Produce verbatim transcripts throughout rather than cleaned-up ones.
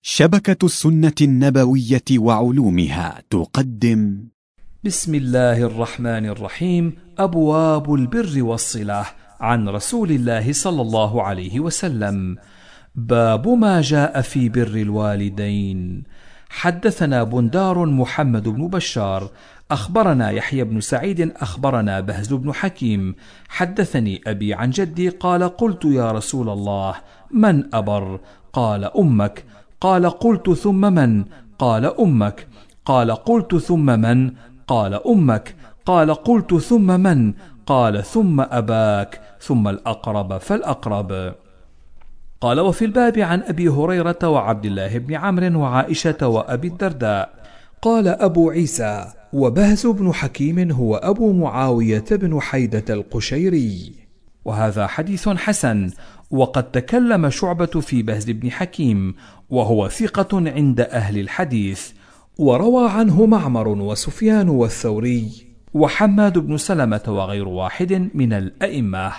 شبكة السنة النبوية وعلومها تقدم بسم الله الرحمن الرحيم. أبواب البر والصلة عن رسول الله صلى الله عليه وسلم. باب ما جاء في بر الوالدين. حدثنا بندار محمد بن بشار أخبرنا يحيى بن سعيد أخبرنا بهز بن حكيم حدثني أبي عن جدي قال: قلت يا رسول الله من أبر؟ قال: أمك. قال: قلت ثم من؟ قال: أمك. قال: قلت ثم من؟ قال: أمك. قال: قلت ثم من؟ قال: ثم أباك، ثم الأقرب فالأقرب. قال: وفي الباب عن أبي هريرة وعبد الله بن عمرو وعائشة وأبي الدرداء. قال أبو عيسى: وبهز بن حكيم هو أبو معاوية بن حيدة القشيري، وهذا حديث حسن. وقد تكلم شعبة في بهز بن حكيم، وهو ثقة عند أهل الحديث، وروى عنه معمر وسفيان والثوري وحماد بن سلمة وغير واحد من الأئمة.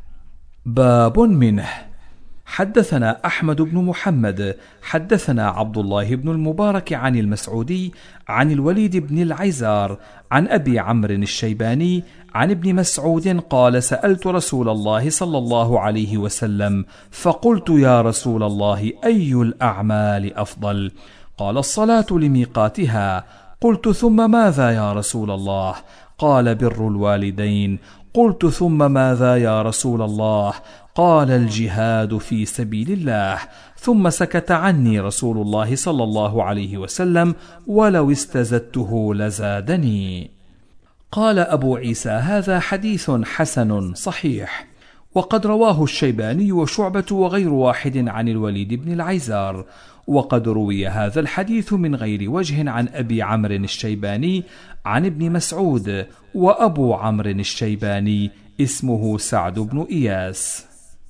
باب منه. حدثنا أحمد بن محمد حدثنا عبد الله بن المبارك عن المسعودي عن الوليد بن العيزار عن أبي عمرو الشيباني عن ابن مسعود قال: سألت رسول الله صلى الله عليه وسلم فقلت: يا رسول الله، أي الأعمال أفضل؟ قال: الصلاة لميقاتها. قلت: ثم ماذا يا رسول الله؟ قال: بر الوالدين. قلت: ثم ماذا يا رسول الله؟ قال: الجهاد في سبيل الله. ثم سكت عني رسول الله صلى الله عليه وسلم، ولو استزدته لزادني. قال أبو عيسى: هذا حديث حسن صحيح. وقد رواه الشيباني وشعبة وغير واحد عن الوليد بن العيزار. وقد روي هذا الحديث من غير وجه عن أبي عمرو الشيباني عن ابن مسعود، وأبو عمرو الشيباني اسمه سعد بن إياس.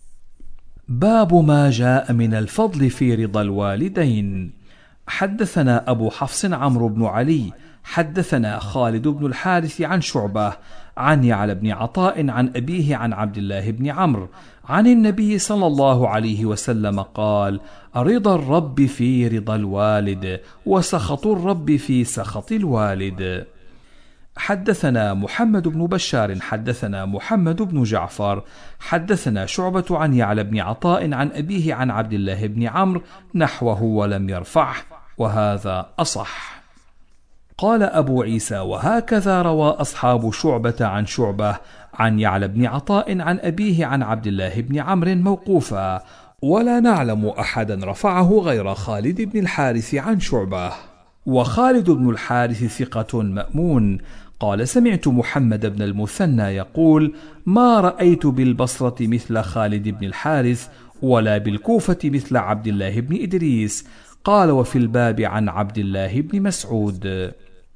باب ما جاء من الفضل في رضا الوالدين. حدثنا أبو حفص عمرو بن علي حدثنا خالد بن الحارث عن شعبة عن يعلى بن عطاء عن أبيه عن عبد الله بن عمرو عن النبي صلى الله عليه وسلم قال: رضا الرب في رضا الوالد، وسخط الرب في سخط الوالد. حدثنا محمد بن بشار حدثنا محمد بن جعفر حدثنا شعبة عن يعلى بن عطاء عن أبيه عن عبد الله بن عمرو نحوه ولم يرفعه، وهذا أصح. قال أبو عيسى: وهكذا روى أصحاب شعبة عن شعبة عن يعلى بن عطاء عن أبيه عن عبد الله بن عمرو موقوفا، ولا نعلم أحدا رفعه غير خالد بن الحارث عن شعبة. وخالد بن الحارث ثقة مأمون. قال: سمعت محمد بن المثنى يقول: ما رأيت بالبصرة مثل خالد بن الحارث، ولا بالكوفة مثل عبد الله بن إدريس. قال: وفي الباب عن عبد الله بن مسعود.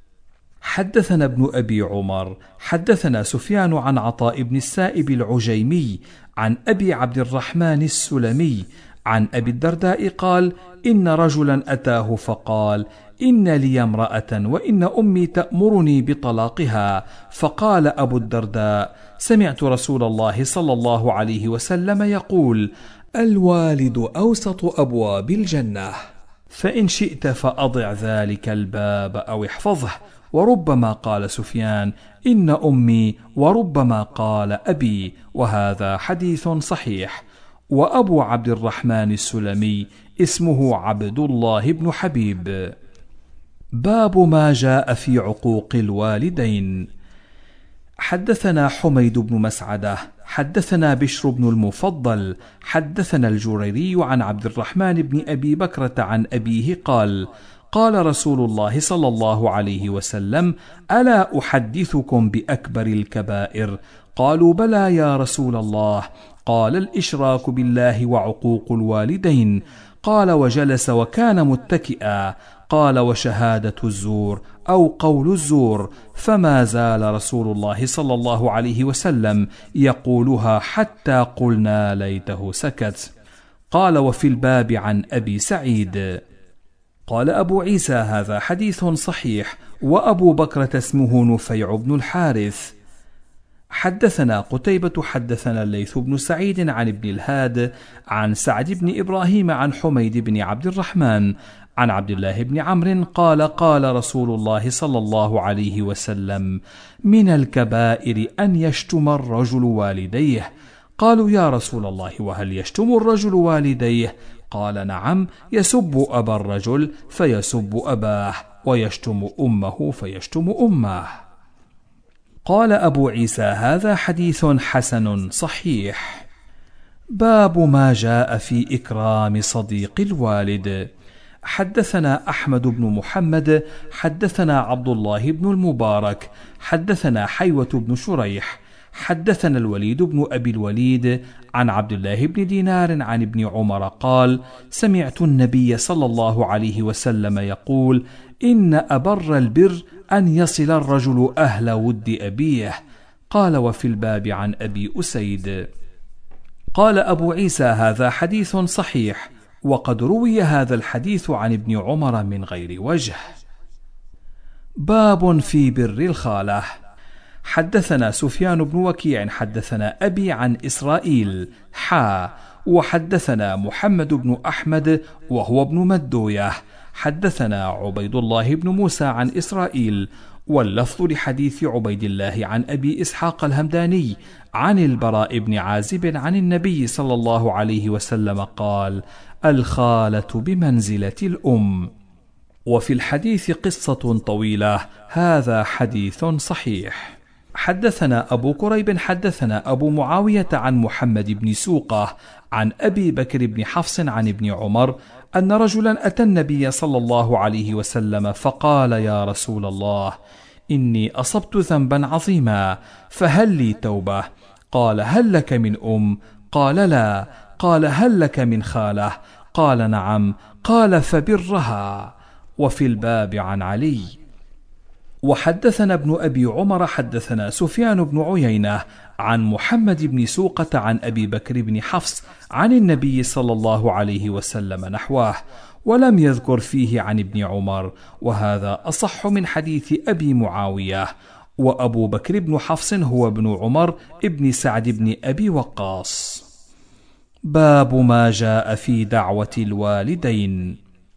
حدثنا ابن أبي عمر حدثنا سفيان عن عطاء بن السائب العجيمي عن أبي عبد الرحمن السلمي عن أبي الدرداء قال: إن رجلا أتاه فقال: إن لي امرأة وإن أمي تأمرني بطلاقها. فقال أبو الدرداء: سمعت رسول الله صلى الله عليه وسلم يقول: الوالد أوسط أبواب الجنة، فإن شئت فأضع ذلك الباب أو احفظه. وربما قال سفيان: إن أمي، وربما قال أبي، وهذا حديث صحيح. وأبو عبد الرحمن السلمي اسمه عبد الله بن حبيب. باب ما جاء في عقوق الوالدين. حدثنا حميد بن مسعدة حدثنا بشر بن المفضل حدثنا الجريري عن عبد الرحمن بن أبي بكرة عن أبيه قال: قال رسول الله صلى الله عليه وسلم: ألا أحدثكم بأكبر الكبائر؟ قالوا: بلى يا رسول الله. قال: الإشراك بالله وعقوق الوالدين. قال: وجلس وكان متكئا. قال: وشهادة الزور أو قول الزور. فما زال رسول الله صلى الله عليه وسلم يقولها حتى قلنا ليته سكت. قال: وفي الباب عن أبي سعيد. قال أبو عيسى: هذا حديث صحيح. وأبو بكرة اسمه نفيع بن الحارث. حدثنا قتيبة حدثنا الليث بن سعيد عن ابن الهاد عن سعد بن إبراهيم عن حميد بن عبد الرحمن عن عبد الله بن عمرو قال قال رسول الله صلى الله عليه وسلم: من الكبائر أن يشتم الرجل والديه. قالوا: يا رسول الله، وهل يشتم الرجل والديه؟ قال: نعم، يسب أبا الرجل فيسب أباه، ويشتم أمه فيشتم أمه. قال أبو عيسى: هذا حديث حسن صحيح. باب ما جاء في إكرام صديق الوالد. حدثنا أحمد بن محمد حدثنا عبد الله بن المبارك حدثنا حيوة بن شريح حدثنا الوليد بن أبي الوليد عن عبد الله بن دينار عن ابن عمر قال: سمعت النبي صلى الله عليه وسلم يقول: إن أبر البر أن يصل الرجل أهل ود أبيه. قال: وفي الباب عن أبي أسيد. قال أبو عيسى: هذا حديث صحيح، وقد روي هذا الحديث عن ابن عمر من غير وجه. باب في بر الخالة. حدثنا سفيان بن وكيع حدثنا أبي عن إسرائيل حا وحدثنا محمد بن أحمد وهو ابن مدوية حدثنا عبيد الله بن موسى عن إسرائيل، واللفظ لحديث عبيد الله عن أبي إسحاق الهمداني عن البراء بن عازب عن النبي صلى الله عليه وسلم قال: الخالة بمنزلة الأم. وفي الحديث قصة طويلة. هذا حديث صحيح. حدثنا أبو كريب حدثنا أبو معاوية عن محمد بن سوقة عن أبي بكر بن حفص عن ابن عمر أن رجلا أتى النبي صلى الله عليه وسلم فقال: يا رسول الله، إني أصبت ذنبا عظيما، فهل لي توبة؟ قال: هل لك من أم؟ قال: لا. قال: هل لك من خالة؟ قال: نعم. قال: فبرها. وفي الباب عن علي. وحدثنا ابن أبي عمر حدثنا سفيان بن عيينة عن محمد بن سوقة عن أبي بكر بن حفص عن النبي صلى الله عليه وسلم نحوه، ولم يذكر فيه عن ابن عمر، وهذا أصح من حديث أبي معاوية. وأبو بكر بن حفص هو ابن عمر ابن سعد بن أبي وقاص. باب ما جاء في دعوة الوالدين.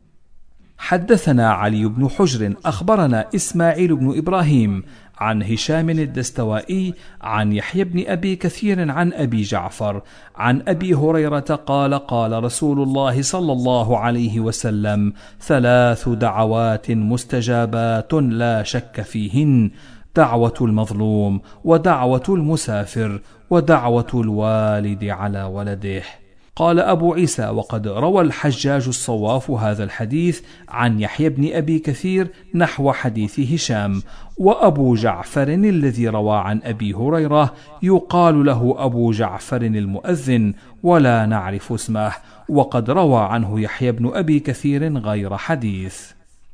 حدثنا علي بن حجر أخبرنا إسماعيل بن إبراهيم عن هشام الدستوائي عن يحيى بن أبي كثير عن أبي جعفر عن أبي هريرة قال: قال رسول الله صلى الله عليه وسلم: ثلاث دعوات مستجابات لا شك فيهن: دعوة المظلوم، ودعوة المسافر، ودعوة الوالد على ولده. قال أبو عيسى: وقد روى الحجاج الصواف هذا الحديث عن يحيى بن أبي كثير نحو حديث هشام. وأبو جعفر الذي روى عن أبي هريرة يقال له أبو جعفر المؤذن، ولا نعرف اسمه، وقد روى عنه يحيى بن أبي كثير غير حديث.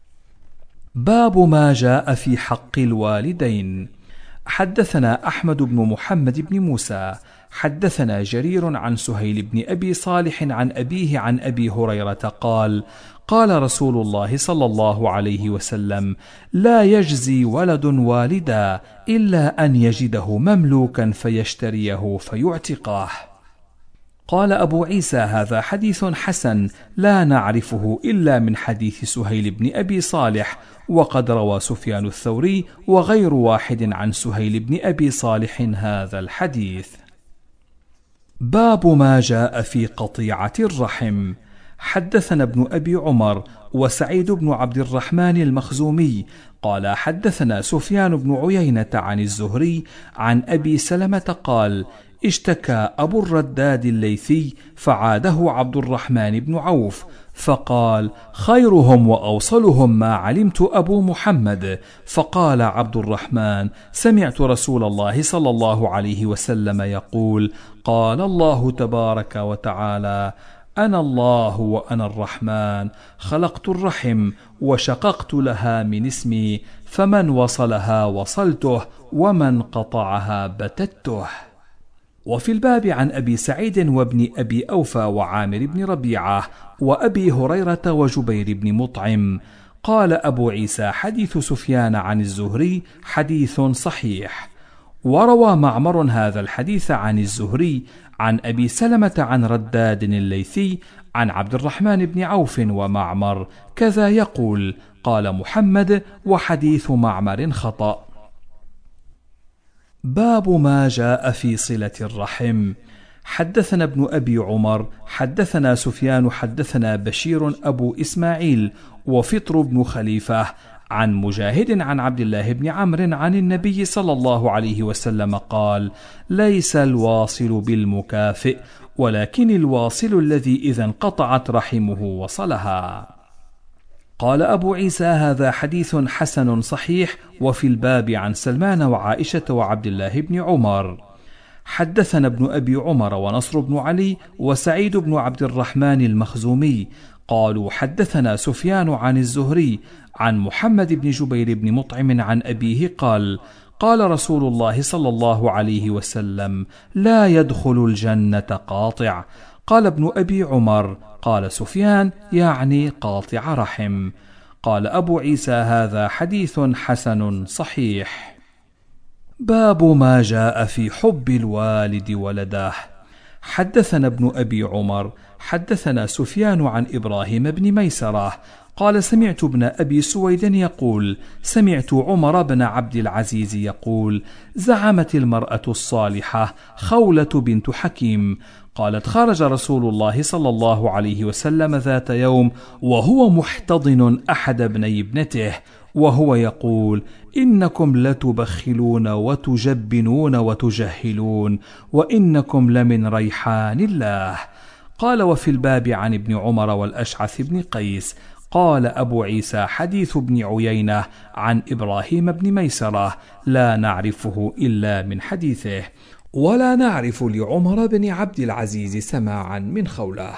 باب ما جاء في حق الوالدين. حدثنا أحمد بن محمد بن موسى حدثنا جرير عن سهيل بن أبي صالح عن أبيه عن أبي هريرة قال: قال رسول الله صلى الله عليه وسلم: لا يجزي ولد والدا إلا أن يجده مملوكا فيشتريه فيعتقه. قال أبو عيسى: هذا حديث حسن لا نعرفه إلا من حديث سهيل بن أبي صالح، وقد روى سفيان الثوري وغير واحد عن سهيل بن أبي صالح هذا الحديث. باب ما جاء في قطيعة الرحم. حدثنا ابن أبي عمر وسعيد بن عبد الرحمن المخزومي قال: حدثنا سفيان بن عيينة عن الزهري عن أبي سلمة قال: اشتكى أبو الرداد الليثي فعاده عبد الرحمن بن عوف فقال: خيرهم وأوصلهم ما علمت أبو محمد. فقال عبد الرحمن: سمعت رسول الله صلى الله عليه وسلم يقول: قال الله تبارك وتعالى: أنا الله وأنا الرحمن، خلقت الرحم وشققت لها من اسمي، فمن وصلها وصلته، ومن قطعها بتته. وفي الباب عن أبي سعيد وابن أبي أوفى وعامر بن ربيعة وأبي هريرة وجبير بن مطعم. قال أبو عيسى: حديث سفيان عن الزهري حديث صحيح. وروى معمر هذا الحديث عن الزهري عن أبي سلمة عن رداد الليثي عن عبد الرحمن بن عوف ومعمر كذا يقول. قال محمد: وحديث معمر خطأ. باب ما جاء في صلة الرحم. حدثنا ابن أبي عمر حدثنا سفيان حدثنا بشير أبو إسماعيل وفطر بن خليفة عن مجاهد عن عبد الله بن عمرو عن النبي صلى الله عليه وسلم قال: ليس الواصل بالمكافئ، ولكن الواصل الذي إذا انقطعت رحمه وصلها. قال أبو عيسى: هذا حديث حسن صحيح. وفي الباب عن سلمان وعائشة وعبد الله بن عمر. حدثنا ابن أبي عمر ونصر بن علي وسعيد بن عبد الرحمن المخزومي قالوا: حدثنا سفيان عن الزهري عن محمد بن جبير بن مطعم عن أبيه قال: قال رسول الله صلى الله عليه وسلم: لا يدخل الجنة قاطع. قال ابن أبي عمر: قال سفيان: يعني قاطع رحم. قال أبو عيسى: هذا حديث حسن صحيح. باب ما جاء في حب الوالد ولده. حدثنا ابن أبي عمر حدثنا سفيان عن إبراهيم بن ميسرة قال: سمعت ابن أبي سويد يقول: سمعت عمر بن عبد العزيز يقول: زعمت المرأة الصالحة خولة بنت حكيم قالت: خرج رسول الله صلى الله عليه وسلم ذات يوم وهو محتضن أحد ابني ابنته وهو يقول: إنكم لتبخلون وتجبنون وتجهلون، وإنكم لمن ريحان الله. قال: وفي الباب عن ابن عمر والأشعث بن قيس. قال أبو عيسى: حديث ابن عيينة عن إبراهيم بن ميسرة لا نعرفه إلا من حديثه، ولا نعرف لعمر بن عبد العزيز سماعا من خوله.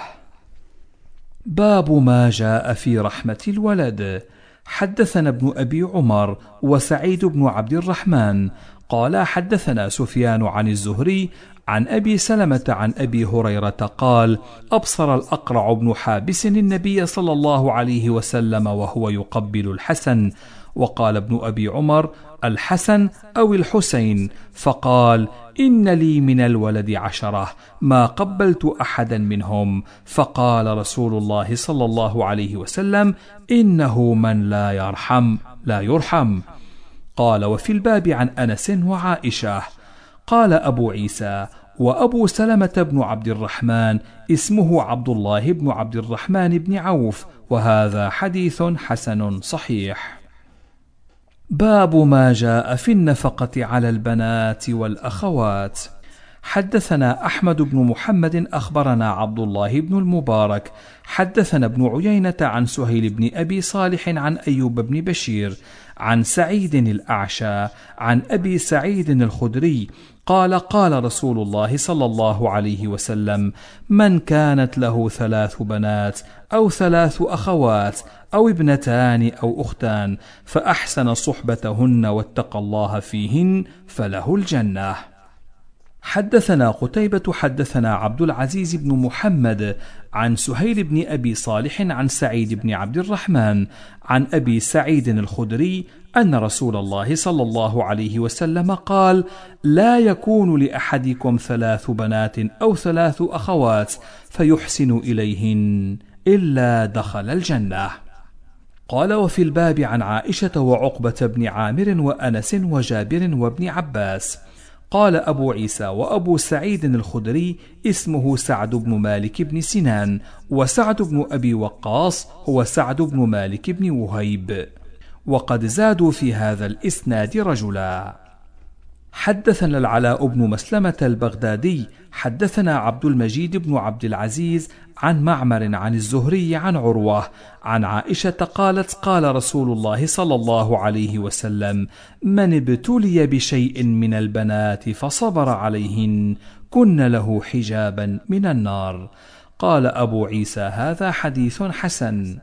باب ما جاء في رحمة الولد. حدثنا ابن أبي عمر وسعيد بن عبد الرحمن قال: حدثنا سفيان عن الزهري عن أبي سلمة عن أبي هريرة قال: أبصر الأقرع بن حابس النبي صلى الله عليه وسلم وهو يقبل الحسن. وقال ابن أبي عمر: الحسن أو الحسين، فقال: إن لي من الولد عشرة ما قبلت أحدا منهم. فقال رسول الله صلى الله عليه وسلم: إنه من لا يرحم لا يرحم. قال: وفي الباب عن أنس وعائشة. قال أبو عيسى: وأبو سلمة بن عبد الرحمن اسمه عبد الله بن عبد الرحمن بن عوف، وهذا حديث حسن صحيح. باب ما جاء في النفقة على البنات والأخوات. حدثنا أحمد بن محمد أخبرنا عبد الله بن المبارك حدثنا ابن عيينة عن سهيل بن أبي صالح عن أيوب بن بشير عن سعيد الأعشى عن أبي سعيد الخدري قال: قال رسول الله صلى الله عليه وسلم: من كانت له ثلاث بنات أو ثلاث أخوات أو ابنتان أو أختان فأحسن صحبتهن واتقى الله فيهن فله الجنة. حدثنا قتيبة حدثنا عبد العزيز بن محمد عن سهيل بن أبي صالح عن سعيد بن عبد الرحمن عن أبي سعيد الخدري أن رسول الله صلى الله عليه وسلم قال: لا يكون لأحدكم ثلاث بنات أو ثلاث أخوات فيحسن إليهن إلا دخل الجنة. قال: وفي الباب عن عائشة وعقبة بن عامر وأنس وجابر وابن عباس. قال أبو عيسى: وأبو سعيد الخدري اسمه سعد بن مالك بن سنان، وسعد بن أبي وقاص هو سعد بن مالك بن وهيب، وقد زادوا في هذا الإسناد رجلا. حدثنا العلاء بن مسلمة البغدادي حدثنا عبد المجيد بن عبد العزيز عن معمر عن الزهري عن عروة عن عائشة قالت: قال رسول الله صلى الله عليه وسلم: من ابتلي بشيء من البنات فصبر عليهن كن له حجابا من النار. قال أبو عيسى: هذا حديث حسن.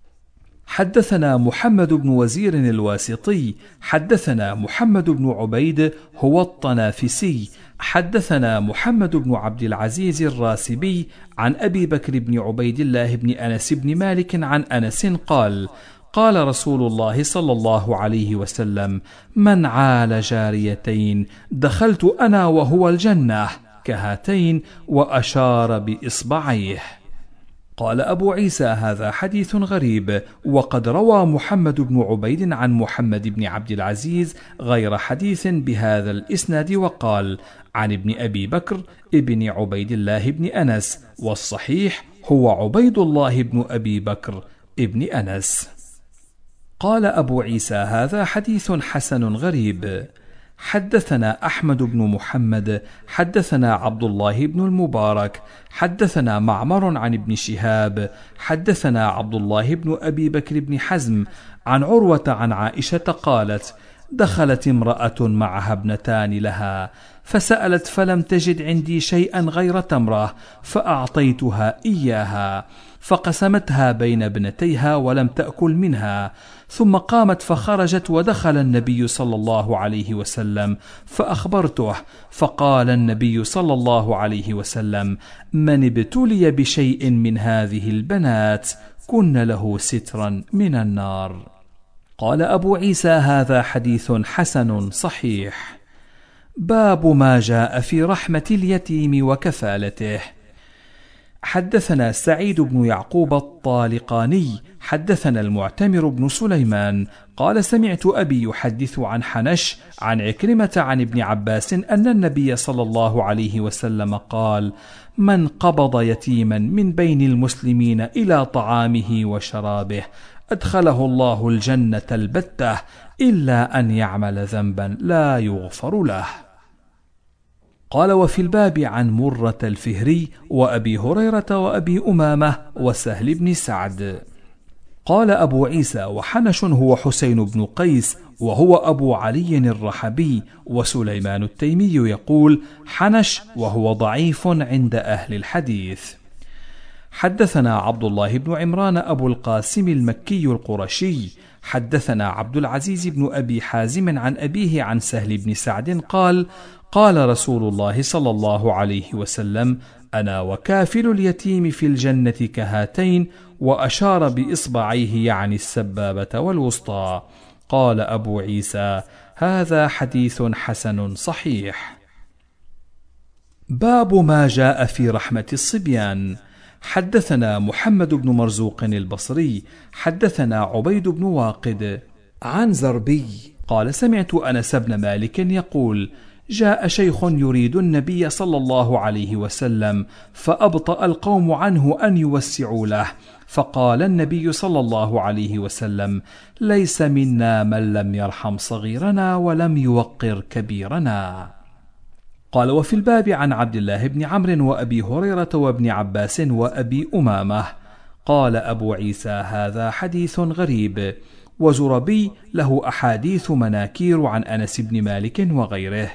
حدثنا محمد بن وزير الواسطي حدثنا محمد بن عبيد هو الطنافسي حدثنا محمد بن عبد العزيز الراسبي عن أبي بكر بن عبيد الله بن أنس بن مالك عن أنس قال: قال رسول الله صلى الله عليه وسلم: من عال جاريتين دخلت أنا وهو الجنة كهاتين، وأشار بإصبعيه. قال أبو عيسى: هذا حديث غريب، وقد روى محمد بن عبيد عن محمد بن عبد العزيز غير حديث بهذا الإسناد، وقال: عن ابن أبي بكر ابن عبيد الله بن أنس، والصحيح هو عبيد الله بن أبي بكر ابن أنس. قال أبو عيسى: هذا حديث حسن غريب. حدثنا أحمد بن محمد حدثنا عبد الله بن المبارك حدثنا معمر عن ابن شهاب حدثنا عبد الله بن أبي بكر بن حزم عن عروة عن عائشة قالت: دخلت امرأة معها ابنتان لها، فسألت فلم تجد عندي شيئا غير تمرة، فأعطيتها إياها، فقسمتها بين ابنتيها ولم تأكل منها، ثم قامت فخرجت، ودخل النبي صلى الله عليه وسلم فأخبرته، فقال النبي صلى الله عليه وسلم: من ابتلي بشيء من هذه البنات كن له سترا من النار. قال أبو عيسى: هذا حديث حسن صحيح. باب ما جاء في رحمة اليتيم وكفالته. حدثنا سعيد بن يعقوب الطالقاني حدثنا المعتمر بن سليمان قال: سمعت أبي يحدث عن حنش عن عكرمة عن ابن عباس أن النبي صلى الله عليه وسلم قال: من قبض يتيما من بين المسلمين إلى طعامه وشرابه أدخله الله الجنة البتة، إلا أن يعمل ذنبا لا يغفر له. قال: وفي الباب عن مرة الفهري وأبي هريرة وأبي أمامة وسهل بن سعد. قال أبو عيسى: وحنش هو حسين بن قيس، وهو أبو علي الرحبي. وسليمان التيمي يقول حنش، وهو ضعيف عند أهل الحديث. حدثنا عبد الله بن عمران أبو القاسم المكي القرشي حدثنا عبد العزيز بن أبي حازم عن أبيه عن سهل بن سعد قال: قال رسول الله صلى الله عليه وسلم: أنا وكافل اليتيم في الجنة كهاتين، وأشار بإصبعيه يعني السبابة والوسطى. قال أبو عيسى: هذا حديث حسن صحيح. باب ما جاء في رحمة الصبيان. حدثنا محمد بن مرزوق البصري حدثنا عبيد بن واقد عن زربي قال: سمعت أنس بن مالك يقول: جاء شيخ يريد النبي صلى الله عليه وسلم، فأبطأ القوم عنه أن يوسعوا له، فقال النبي صلى الله عليه وسلم: ليس منا من لم يرحم صغيرنا ولم يوقر كبيرنا. قال: وفي الباب عن عبد الله بن عمرو وأبي هريرة وابن عباس وأبي أمامة. قال أبو عيسى: هذا حديث غريب. وزربي له أحاديث مناكير عن أنس بن مالك وغيره.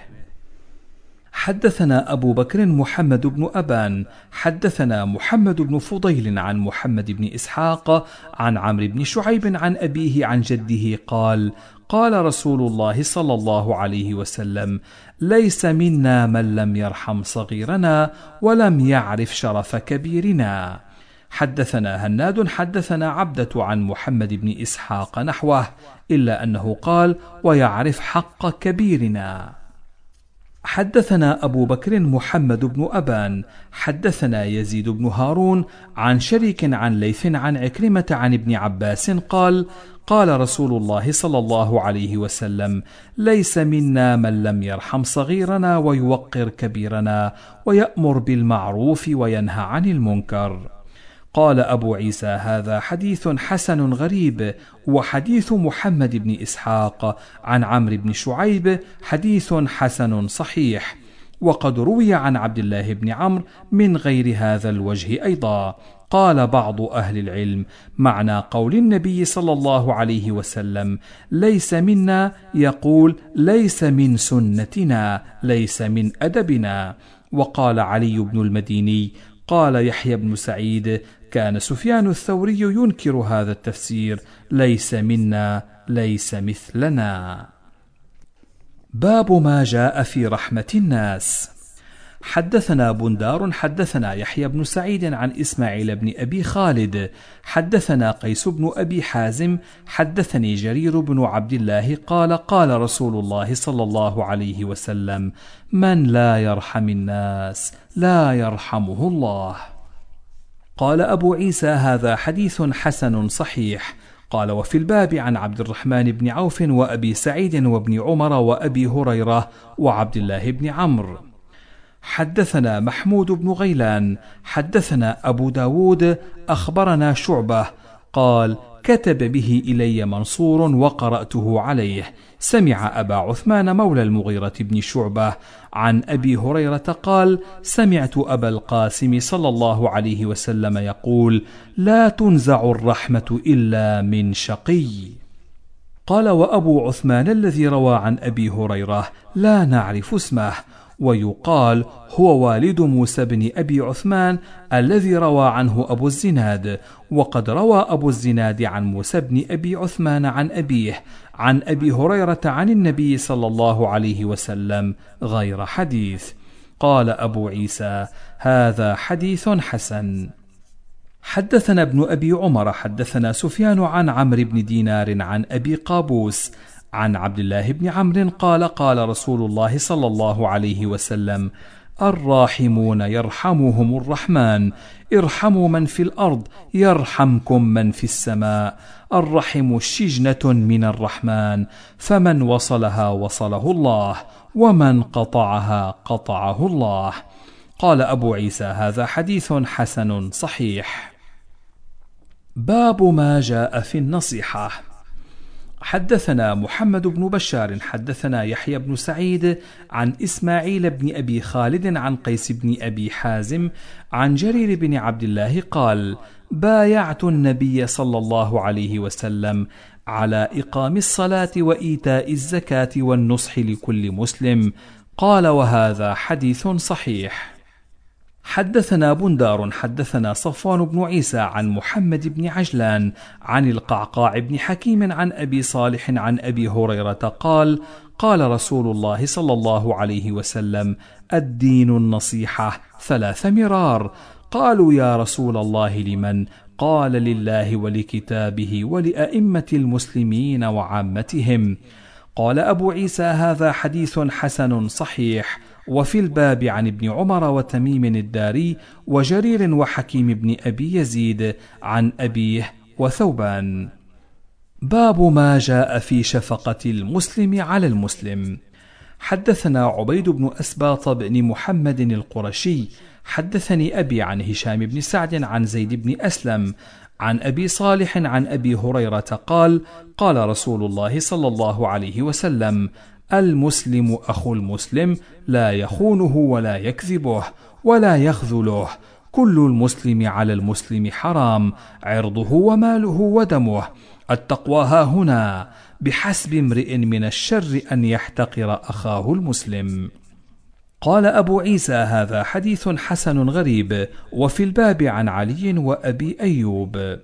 حدثنا أبو بكر محمد بن أبان حدثنا محمد بن فضيل عن محمد بن إسحاق عن عمرو بن شعيب عن أبيه عن جده قال: قال رسول الله صلى الله عليه وسلم: ليس منا من لم يرحم صغيرنا ولم يعرف شرف كبيرنا. حدثنا هناد حدثنا عبدة عن محمد بن إسحاق نحوه، إلا أنه قال: ويعرف حق كبيرنا. حدثنا أبو بكر محمد بن أبان حدثنا يزيد بن هارون عن شريك عن ليث عن عكرمة عن ابن عباس قال: قال رسول الله صلى الله عليه وسلم: ليس منا من لم يرحم صغيرنا ويوقر كبيرنا ويأمر بالمعروف وينهى عن المنكر. قال أبو عيسى: هذا حديث حسن غريب. وحديث محمد بن إسحاق عن عمرو بن شعيب حديث حسن صحيح. وقد روي عن عبد الله بن عمرو من غير هذا الوجه أيضا. قال بعض أهل العلم: معنى قول النبي صلى الله عليه وسلم ليس منا، يقول: ليس من سنتنا، ليس من أدبنا. وقال علي بن المديني: قال يحيى بن سعيد: كان سفيان الثوري ينكر هذا التفسير، ليس منا، ليس مثلنا. باب ما جاء في رحمة الناس. حدثنا بندار حدثنا يحيى بن سعيد عن إسماعيل بن أبي خالد حدثنا قيس بن أبي حازم حدثني جرير بن عبد الله قال قال رسول الله صلى الله عليه وسلم: من لا يرحم الناس لا يرحمه الله. قال أبو عيسى: هذا حديث حسن صحيح. قال: وفي الباب عن عبد الرحمن بن عوف وأبي سعيد وابن عمر وأبي هريرة وعبد الله بن عمرو. حدثنا محمود بن غيلان حدثنا أبو داود أخبرنا شعبة قال: كتب به إلي منصور وقرأته عليه. سمع أبا عثمان مولى المغيرة بن شعبة عن أبي هريرة قال: سمعت أبا القاسم صلى الله عليه وسلم يقول: لا تنزع الرحمة إلا من شقي. قال: وأبو عثمان الذي روى عن أبي هريرة لا نعرف اسمه، ويقال هو والد موسى بن أبي عثمان الذي روى عنه أبو الزناد، وقد روى أبو الزناد عن موسى بن أبي عثمان عن أبيه عن أبي هريرة عن النبي صلى الله عليه وسلم غير حديث. قال أبو عيسى: هذا حديث حسن. حدثنا ابن أبي عمر حدثنا سفيان عن عمرو بن دينار عن أبي قابوس عن عبد الله بن عمرو قال: قال رسول الله صلى الله عليه وسلم: الراحمون يرحمهم الرحمن، ارحموا من في الأرض يرحمكم من في السماء. الرحم شجنة من الرحمن، فمن وصلها وصله الله، ومن قطعها قطعه الله. قال أبو عيسى: هذا حديث حسن صحيح. باب ما جاء في النصيحة. حدثنا محمد بن بشار حدثنا يحيى بن سعيد عن إسماعيل بن أبي خالد عن قيس بن أبي حازم عن جرير بن عبد الله قال: بايعت النبي صلى الله عليه وسلم على إقام الصلاة وإيتاء الزكاة والنصح لكل مسلم. قال: وهذا حديث صحيح. حدثنا بندار حدثنا صفوان بن عيسى عن محمد بن عجلان عن القعقاع بن حكيم عن أبي صالح عن أبي هريرة قال: قال رسول الله صلى الله عليه وسلم: الدين النصيحة ثلاث مرار. قالوا: يا رسول الله لمن؟ قال: لله ولكتابه ولأئمة المسلمين وعامتهم. قال أبو عيسى: هذا حديث حسن صحيح. وفي الباب عن ابن عمر وتميم الداري وجرير وحكيم بن أبي يزيد عن أبيه وثوبان. باب ما جاء في شفقة المسلم على المسلم. حدثنا عبيد بن أسباط بن محمد القرشي حدثني أبي عن هشام بن سعد عن زيد بن أسلم عن أبي صالح عن أبي هريرة قال: قال رسول الله صلى الله عليه وسلم: المسلم أخو المسلم لا يخونه ولا يكذبه ولا يخذله. كل المسلم على المسلم حرام، عرضه وماله ودمه. التقوى ها هنا، بحسب امرئ من الشر أن يحتقر أخاه المسلم. قال أبو عيسى: هذا حديث حسن غريب. وفي الباب عن علي وأبي أيوب.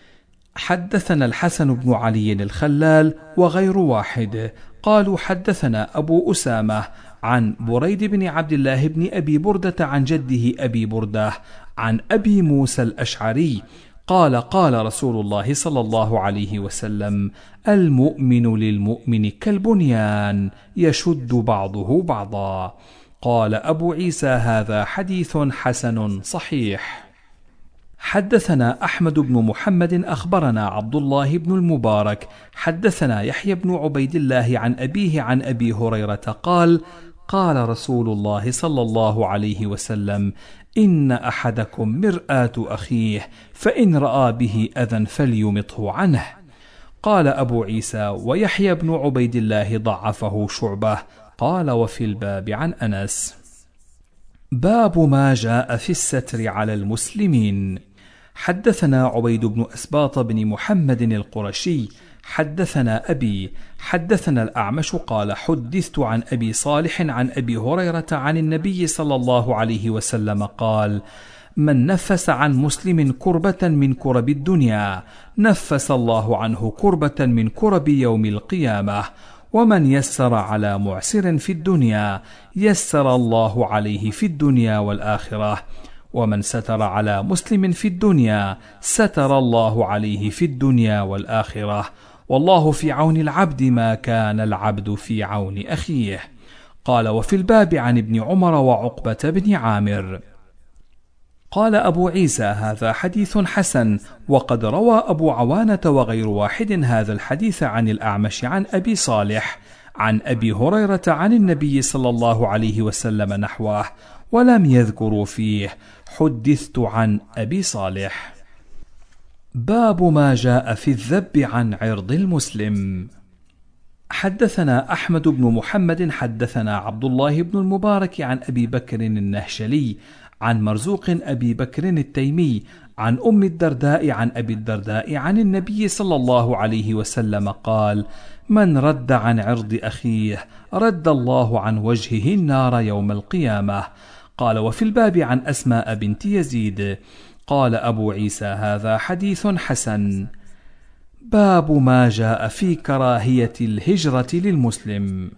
حدثنا الحسن بن علي الخلال وغير واحد قالوا: حدثنا أبو أسامة عن بريد بن عبد الله بن أبي بردة عن جده أبي بردة عن أبي موسى الأشعري قال: قال رسول الله صلى الله عليه وسلم: المؤمن للمؤمن كالبنيان يشد بعضه بعضا. قال أبو عيسى: هذا حديث حسن صحيح. حدثنا أحمد بن محمد أخبرنا عبد الله بن المبارك حدثنا يحيى بن عبيد الله عن أبيه عن أبي هريرة قال: قال رسول الله صلى الله عليه وسلم: إن أحدكم مرآة أخيه، فإن رأى به أذى فليمطه عنه. قال أبو عيسى: ويحيى بن عبيد الله ضعفه شعبة. قال: وفي الباب عن أنس. باب ما جاء في الستر على المسلمين. حدثنا عبيد بن أسباط بن محمد القرشي حدثنا أبي حدثنا الأعمش قال: حدثت عن أبي صالح عن أبي هريرة عن النبي صلى الله عليه وسلم قال: من نفس عن مسلم كربة من كرب الدنيا نفس الله عنه كربة من كرب يوم القيامة. ومن يسر على معسر في الدنيا يسر الله عليه في الدنيا والآخرة، ومن ستر على مسلم في الدنيا ستر الله عليه في الدنيا والآخرة، والله في عون العبد ما كان العبد في عون أخيه. قال: وفي الباب عن ابن عمر وعقبة بن عامر. قال أبو عيسى: هذا حديث حسن، وقد روى أبو عوانة وغير واحد هذا الحديث عن الأعمش عن أبي صالح عن أبي هريرة عن النبي صلى الله عليه وسلم نحوه، ولم يذكروا فيه حدثت عن أبي صالح. باب ما جاء في الذب عن عرض المسلم. حدثنا أحمد بن محمد حدثنا عبد الله بن المبارك عن أبي بكر النهشلي عن مرزوق أبي بكر التيمي عن أم الدرداء عن أبي الدرداء عن النبي صلى الله عليه وسلم قال: من رد عن عرض أخيه رد الله عن وجهه النار يوم القيامة. قال: وفي الباب عن أسماء بنت يزيد. قال أبو عيسى: هذا حديث حسن. باب ما جاء في كراهية الهجرة للمسلم.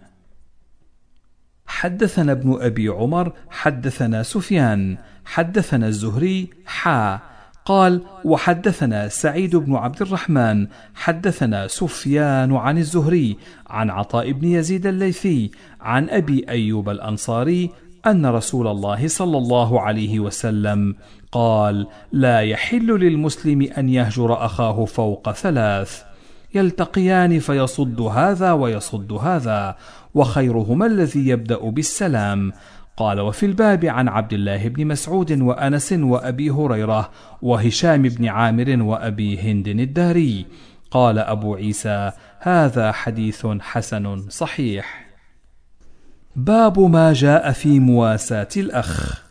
حدثنا ابن أبي عمر حدثنا سفيان حدثنا الزهري حا قال: وحدثنا سعيد بن عبد الرحمن حدثنا سفيان عن الزهري عن عطاء بن يزيد الليثي عن أبي أيوب الأنصاري أن رسول الله صلى الله عليه وسلم قال: لا يحل للمسلم أن يهجر أخاه فوق ثلاث: يلتقيان فيصد هذا ويصد هذا، وخيرهما الذي يبدأ بالسلام. قال: وفي الباب عن عبد الله بن مسعود وأنس وأبي هريرة وهشام بن عامر وأبي هند الداري. قال أبو عيسى: هذا حديث حسن صحيح. باب ما جاء في مواساة الأخ.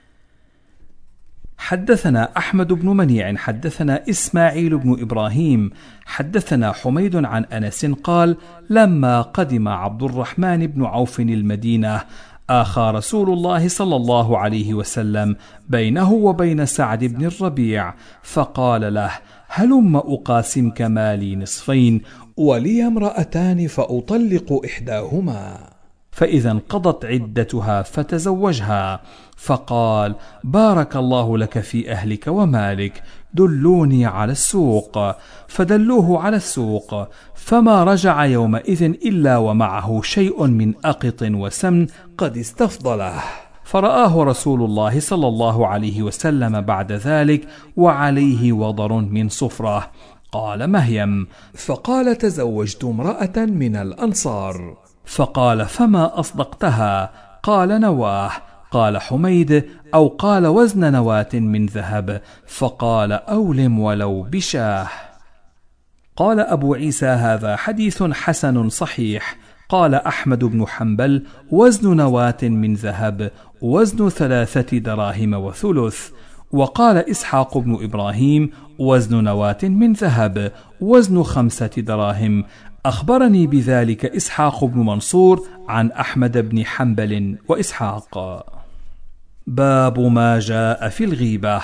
حدثنا أحمد بن منيع حدثنا إسماعيل بن إبراهيم حدثنا حميد عن أنس قال: لما قدم عبد الرحمن بن عوف المدينة آخى رسول الله صلى الله عليه وسلم بينه وبين سعد بن الربيع، فقال له: هلم أقاسمك مالي نصفين، ولي امرأتان فأطلق إحداهما، فإذا انقضت عدتها فتزوجها. فقال: بارك الله لك في أهلك ومالك، دلوني على السوق. فدلوه على السوق، فما رجع يومئذ إلا ومعه شيء من أقط وسمن قد استفضله، فرآه رسول الله صلى الله عليه وسلم بعد ذلك وعليه وضر من صفرة. قال مهيم، فقال: تزوجت امرأة من الأنصار. فقال: فما أصدقتها؟ قال: نواه. قال حميد: أو قال وزن نواة من ذهب. فقال: أولم ولو بشاه. قال أبو عيسى: هذا حديث حسن صحيح. قال أحمد بن حنبل: وزن نواة من ذهب وزن ثلاثة دراهم وثلث. وقال إسحاق بن إبراهيم: وزن نواة من ذهب وزن خمسة دراهم. أخبرني بذلك إسحاق بن منصور عن أحمد بن حنبل وإسحاق. باب ما جاء في الغيبة.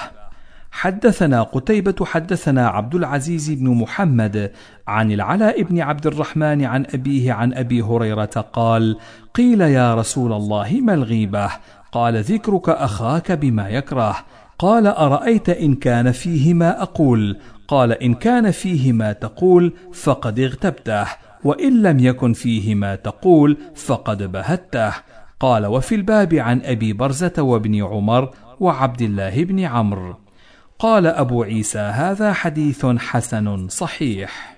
حدثنا قتيبة حدثنا عبد العزيز بن محمد عن العلاء بن عبد الرحمن عن أبيه عن أبي هريرة قال: قيل يا رسول الله ما الغيبة؟ قال: ذكرك أخاك بما يكره. قال: أرأيت إن كان فيه ما أقول؟ قال: إن كان فيه ما تقول فقد اغتبته، وإن لم يكن فيه ما تقول فقد بهته. قال: وفي الباب عن أبي برزة وابن عمر وعبد الله بن عمرو. قال أبو عيسى: هذا حديث حسن صحيح.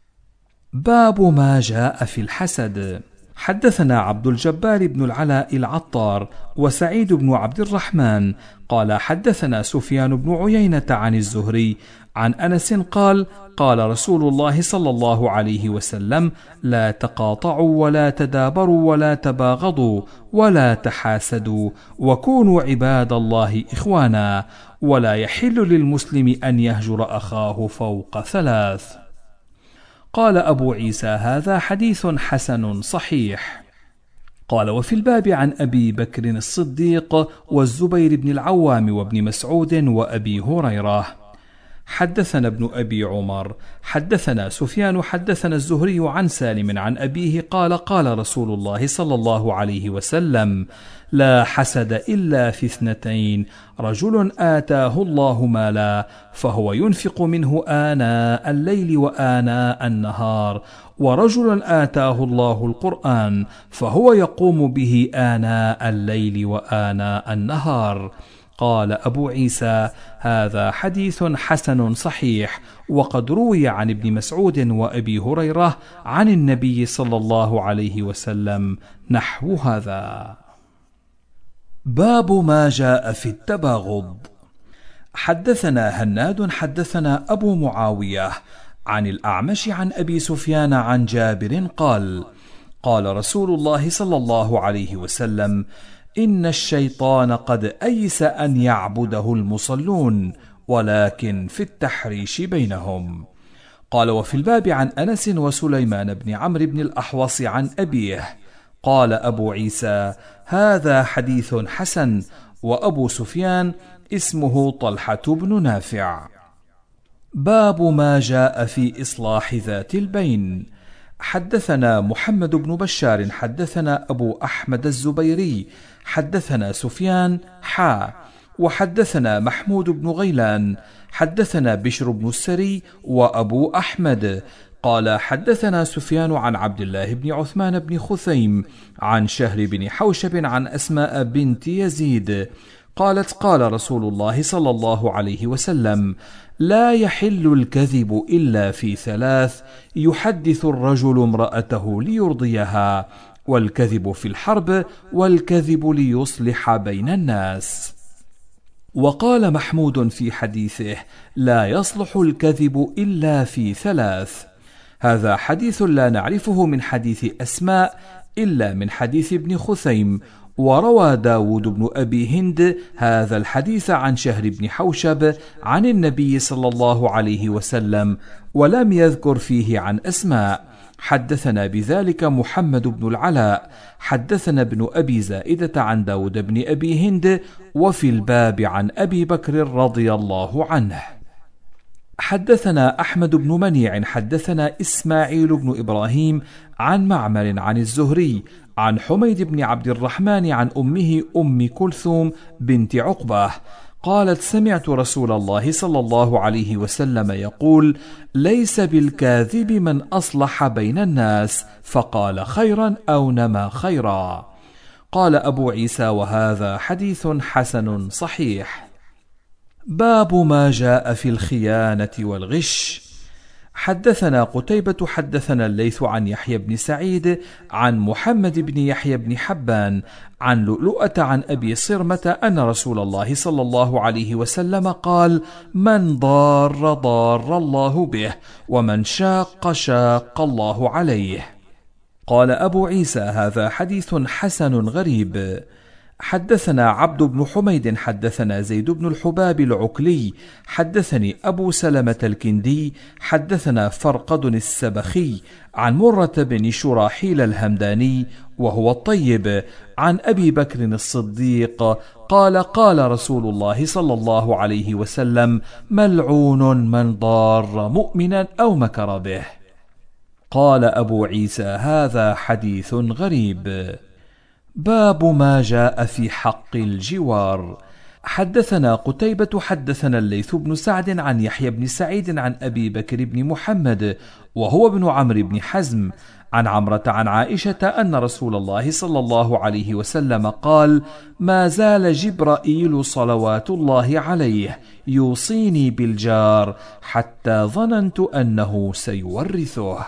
باب ما جاء في الحسد. حدثنا عبد الجبار بن العلاء العطار وسعيد بن عبد الرحمن قال: حدثنا سفيان بن عيينة عن الزهري عن أنس قال: قال رسول الله صلى الله عليه وسلم: لا تقاطعوا ولا تدابروا ولا تباغضوا ولا تحاسدوا، وكونوا عباد الله إخوانا، ولا يحل للمسلم أن يهجر أخاه فوق ثلاث. قال أبو عيسى: هذا حديث حسن صحيح. قال: وفي الباب عن أبي بكر الصديق والزبير بن العوام وابن مسعود وأبي هريرة. حدثنا ابن أبي عمر حدثنا سفيان حدثنا الزهري عن سالم عن أبيه قال قال رسول الله صلى الله عليه وسلم: لا حسد إلا في اثنتين: رجل آتاه الله مالا فهو ينفق منه آناء الليل وآناء النهار، ورجل آتاه الله القرآن فهو يقوم به آناء الليل وآناء النهار. قال أبو عيسى: هذا حديث حسن صحيح، وقد روي عن ابن مسعود وأبي هريرة عن النبي صلى الله عليه وسلم نحو هذا. باب ما جاء في التباغض. حدثنا هناد حدثنا أبو معاوية عن الأعمش عن أبي سفيان عن جابر قال: قال رسول الله صلى الله عليه وسلم: إن الشيطان قد أيس أن يعبده المصلون، ولكن في التحريش بينهم. قال: وفي الباب عن أنس وسليمان بن عمرو بن الأحوص عن أبيه. قال أبو عيسى: هذا حديث حسن. وأبو سفيان اسمه طلحة بن نافع. باب ما جاء في إصلاح ذات البين. حدثنا محمد بن بشار حدثنا أبو أحمد الزبيري حدثنا سفيان حا وحدثنا محمود بن غيلان حدثنا بشر بن السري وأبو أحمد قال: حدثنا سفيان عن عبد الله بن عثمان بن خثيم عن شهر بن حوشب عن أسماء بنت يزيد قالت: قال رسول الله صلى الله عليه وسلم: لا يحل الكذب إلا في ثلاث: يحدث الرجل امرأته ليرضيها، والكذب في الحرب، والكذب ليصلح بين الناس. وقال محمود في حديثه: لا يصلح الكذب إلا في ثلاث. هذا حديث لا نعرفه من حديث أسماء إلا من حديث ابن خثيم. وروى داود بن أبي هند هذا الحديث عن شهر بن حوشب عن النبي صلى الله عليه وسلم، ولم يذكر فيه عن أسماء. حدثنا بذلك محمد بن العلاء حدثنا ابن أبي زائدة عن داود بن أبي هند، وفي الباب عن أبي بكر رضي الله عنه. حدثنا أحمد بن منيع حدثنا إسماعيل بن إبراهيم عن معمر عن الزهري عن حميد بن عبد الرحمن عن أمه أم كلثوم بنت عقبة قالت: سمعت رسول الله صلى الله عليه وسلم يقول: ليس بالكاذب من أصلح بين الناس فقال خيرا أو نما خيرا. قال أبو عيسى: وهذا حديث حسن صحيح. باب ما جاء في الخيانة والغش. حدثنا قتيبة حدثنا الليث عن يحيى بن سعيد عن محمد بن يحيى بن حبان عن لؤلؤة عن أبي صرمة أن رسول الله صلى الله عليه وسلم قال: من ضار ضار الله به، ومن شاق شاق الله عليه. قال أبو عيسى: هذا حديث حسن غريب. حدثنا عبد بن حميد حدثنا زيد بن الحباب العكلي حدثني أبو سلمة الكندي حدثنا فرقد السبخي عن مرة بن شراحيل الهمداني وهو الطيب عن أبي بكر الصديق قال: قال رسول الله صلى الله عليه وسلم: ملعون من ضار مؤمنا أو مكر به. قال أبو عيسى: هذا حديث غريب. باب ما جاء في حق الجوار. حدثنا قتيبة حدثنا الليث بن سعد عن يحيى بن سعيد عن أبي بكر بن محمد وهو ابن عمرو بن حزم عن عمرة عن عائشة أن رسول الله صلى الله عليه وسلم قال: ما زال جبرائيل صلوات الله عليه يوصيني بالجار حتى ظننت أنه سيورثه.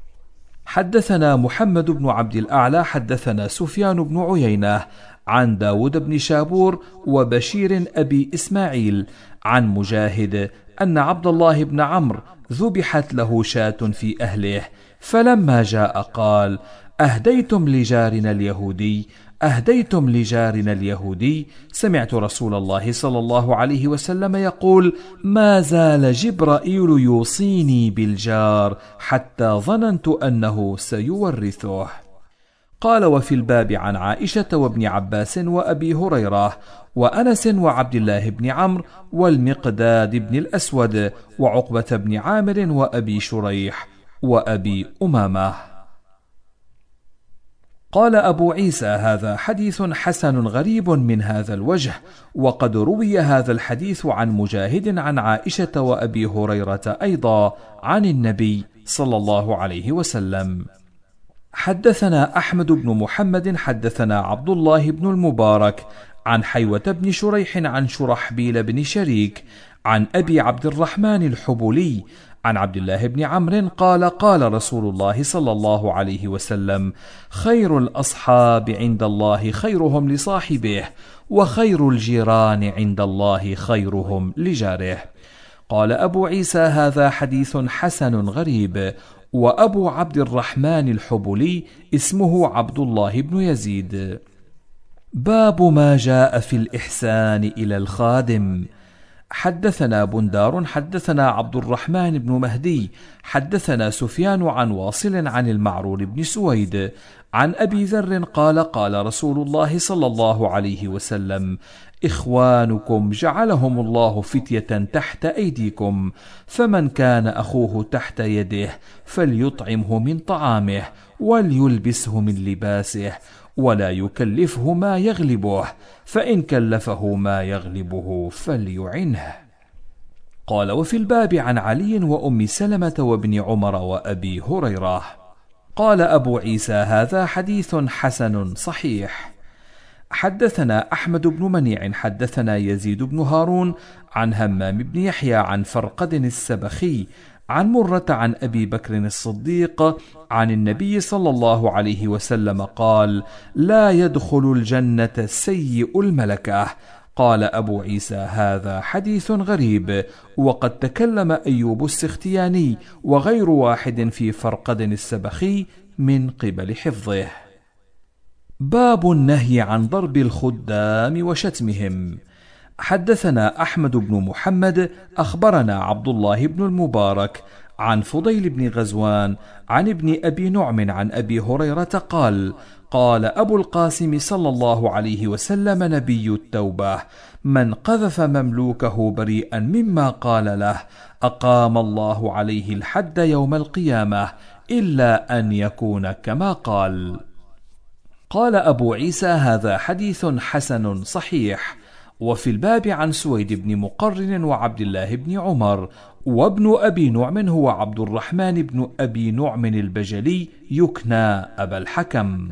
حدثنا محمد بن عبد الأعلى حدثنا سفيان بن عيينة عن داود بن شابور وبشير أبي إسماعيل عن مجاهد أن عبد الله بن عمرو ذبحت له شاة في أهله، فلما جاء قال: أهديتم لجارنا اليهودي أهديتم لجارنا اليهودي. سمعت رسول الله صلى الله عليه وسلم يقول: ما زال جبرائيل يوصيني بالجار حتى ظننت أنه سيورثه. قال: وفي الباب عن عائشة وابن عباس وأبي هريرة وأنس وعبد الله بن عمرو والمقداد بن الأسود وعقبة بن عامر وأبي شريح وأبي أمامة. قال أبو عيسى: هذا حديث حسن غريب من هذا الوجه، وقد روي هذا الحديث عن مجاهد عن عائشة وأبي هريرة أيضا عن النبي صلى الله عليه وسلم. حدثنا أحمد بن محمد حدثنا عبد الله بن المبارك عن حيوة بن شريح عن شرحبيل بن شريك عن أبي عبد الرحمن الحبولي عن عبد الله بن عمرو قال: قال رسول الله صلى الله عليه وسلم: خير الأصحاب عند الله خيرهم لصاحبه، وخير الجيران عند الله خيرهم لجاره. قال أبو عيسى: هذا حديث حسن غريب. وأبو عبد الرحمن الحبولي اسمه عبد الله بن يزيد. باب ما جاء في الإحسان إلى الخادم. حدثنا بندار حدثنا عبد الرحمن بن مهدي حدثنا سفيان عن واصل عن المعرور بن سويد عن أبي ذر قال: قال رسول الله صلى الله عليه وسلم: إخوانكم جعلهم الله فتية تحت أيديكم، فمن كان أخوه تحت يده فليطعمه من طعامه وليلبسه من لباسه، ولا يكلفه ما يغلبه، فإن كلفه ما يغلبه فليعنه. قال: وفي الباب عن علي وأم سلمة وابن عمر وأبي هريرة. قال أبو عيسى: هذا حديث حسن صحيح. حدثنا أحمد بن منيع حدثنا يزيد بن هارون عن همام بن يحيى عن فرقد السبخي عن مرة عن أبي بكر الصديق عن النبي صلى الله عليه وسلم قال: لا يدخل الجنة سيء الملكة. قال أبو عيسى: هذا حديث غريب. وقد تكلم أيوب السختياني وغير واحد في فرقد السبخي من قبل حفظه. باب النهي عن ضرب الخدام وشتمهم. حدثنا أحمد بن محمد أخبرنا عبد الله بن المبارك عن فضيل بن غزوان عن ابن أبي نعم عن أبي هريرة قال: قال أبو القاسم صلى الله عليه وسلم: نبي التوبة، من قذف مملوكه بريئا مما قال له أقام الله عليه الحد يوم القيامة، إلا أن يكون كما قال. قال أبو عيسى: هذا حديث حسن صحيح. وفي الباب عن سويد بن مقرن وعبد الله بن عمر، وابن أبي نعم هو عبد الرحمن بن أبي نعم البجلي يكنى أبا الحكم.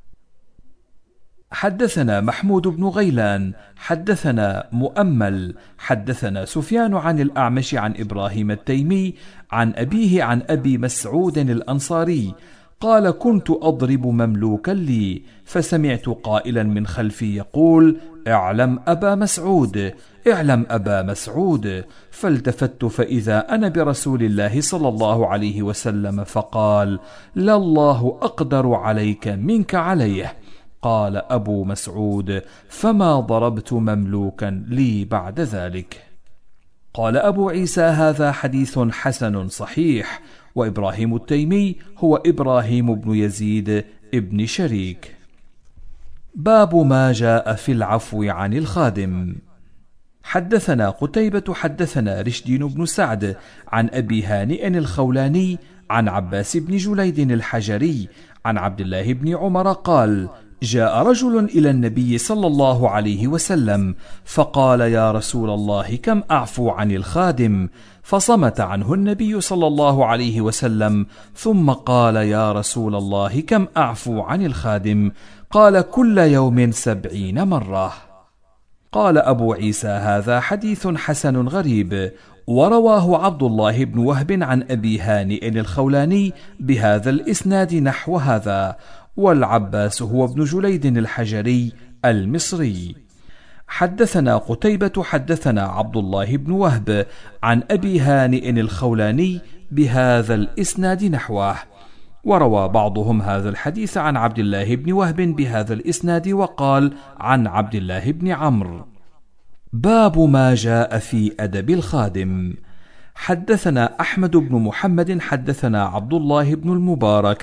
حدثنا محمود بن غيلان حدثنا مؤمل حدثنا سفيان عن الأعمش عن إبراهيم التيمي عن أبيه عن أبي مسعود الأنصاري قال: كنت أضرب مملوكا لي، فسمعت قائلا من خلفي يقول: اعلم أبا مسعود، اعلم أبا مسعود. فالتفت فإذا أنا برسول الله صلى الله عليه وسلم، فقال: لله أقدر عليك منك عليه. قال أبو مسعود: فما ضربت مملوكا لي بعد ذلك. قال أبو عيسى: هذا حديث حسن صحيح. وإبراهيم التيمي هو إبراهيم بن يزيد ابن شريك. باب ما جاء في العفو عن الخادم. حدثنا قتيبة حدثنا رشدين بن سعد عن أبي هانئ الخولاني عن عباس بن جليد الحجري عن عبد الله بن عمر قال: جاء رجل إلى النبي صلى الله عليه وسلم فقال: يا رسول الله، كم أعفو عن الخادم؟ فصمت عنه النبي صلى الله عليه وسلم، ثم قال: يا رسول الله، كم أعفو عن الخادم؟ قال: كل يوم سبعين مرة. قال أبو عيسى: هذا حديث حسن غريب. ورواه عبد الله بن وهب عن أبي هانئ الخولاني بهذا الإسناد نحو هذا. والعباس هو ابن جليد الحجري المصري. حدثنا قتيبة حدثنا عبد الله بن وهب عن أبي هانئ الخولاني بهذا الإسناد نحوه. وروى بعضهم هذا الحديث عن عبد الله بن وهب بهذا الإسناد وقال: عن عبد الله بن عمرو. باب ما جاء في أدب الخادم. حدثنا أحمد بن محمد حدثنا عبد الله بن المبارك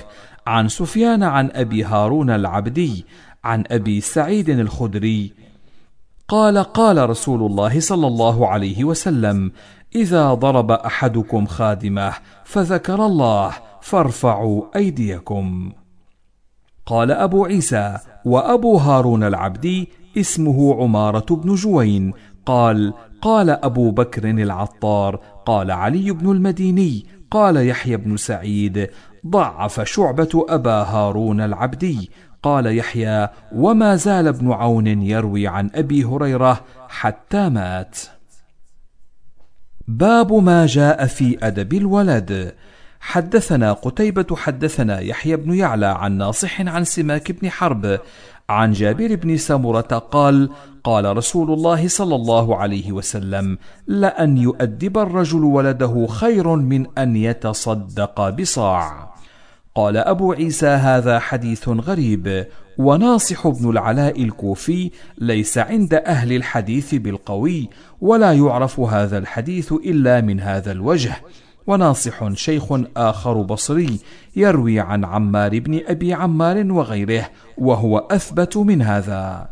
عن سفيان عن أبي هارون العبدي عن أبي سعيد الخدري قال قال رسول الله صلى الله عليه وسلم: إذا ضرب أحدكم خادمه فذكر الله فارفعوا أيديكم. قال أبو عيسى: وأبو هارون العبدي اسمه عمارة بن جوين. قال قال أبو بكر العطار قال علي بن المديني قال يحيى بن سعيد: ضعف شعبة أبا هارون العبدي. قال يحيى: وما زال ابن عون يروي عن أبي هريرة حتى مات. باب ما جاء في أدب الولد. حدثنا قتيبة حدثنا يحيى بن يعلى عن ناصح عن سماك بن حرب عن جابر بن سمرة قال: قال رسول الله صلى الله عليه وسلم: لأن يؤدب الرجل ولده خير من أن يتصدق بصاع. قال أبو عيسى: هذا حديث غريب. وناصح بن العلاء الكوفي ليس عند أهل الحديث بالقوي، ولا يعرف هذا الحديث إلا من هذا الوجه. وناصح شيخ آخر بصري يروي عن عمار بن أبي عمار وغيره، وهو أثبت من هذا.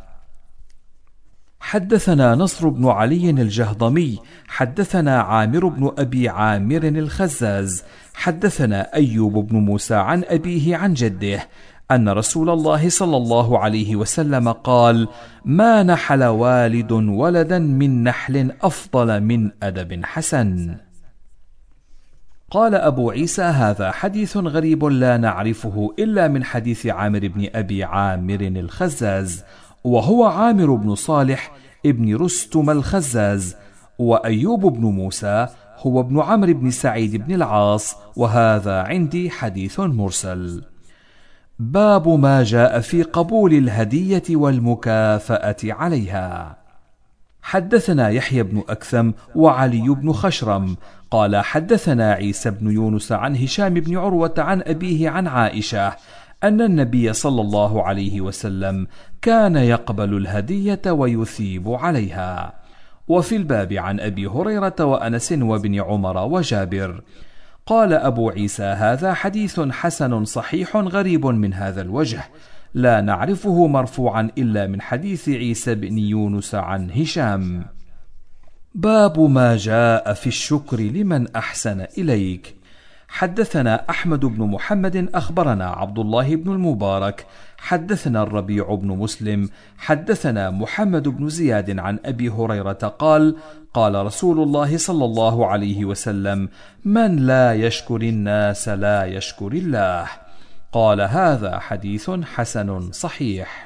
حدثنا نصر بن علي الجهضمي حدثنا عامر بن أبي عامر الخزاز حدثنا أيوب بن موسى عن أبيه عن جده أن رسول الله صلى الله عليه وسلم قال: ما نحل والد ولدا من نحل أفضل من أدب حسن. قال أبو عيسى: هذا حديث غريب لا نعرفه إلا من حديث عامر بن أبي عامر الخزاز، وهو عامر بن صالح ابن رستم الخزاز. وأيوب بن موسى هو ابن عمرو بن سعيد بن العاص، وهذا عندي حديث مرسل. باب ما جاء في قبول الهدية والمكافأة عليها. حدثنا يحيى بن أكثم وعلي بن خشرم قال حدثنا عيسى بن يونس عن هشام بن عروة عن أبيه عن عائشة أن النبي صلى الله عليه وسلم كان يقبل الهدية ويثيب عليها. وفي الباب عن أبي هريرة وأنس وابن عمر وجابر. قال أبو عيسى: هذا حديث حسن صحيح غريب من هذا الوجه، لا نعرفه مرفوعا إلا من حديث عيسى بن يونس عن هشام. باب ما جاء في الشكر لمن أحسن إليك. حدثنا أحمد بن محمد أخبرنا عبد الله بن المبارك حدثنا الربيع بن مسلم حدثنا محمد بن زياد عن أبي هريرة قال: قال رسول الله صلى الله عليه وسلم: من لا يشكر الناس لا يشكر الله. قال: هذا حديث حسن صحيح.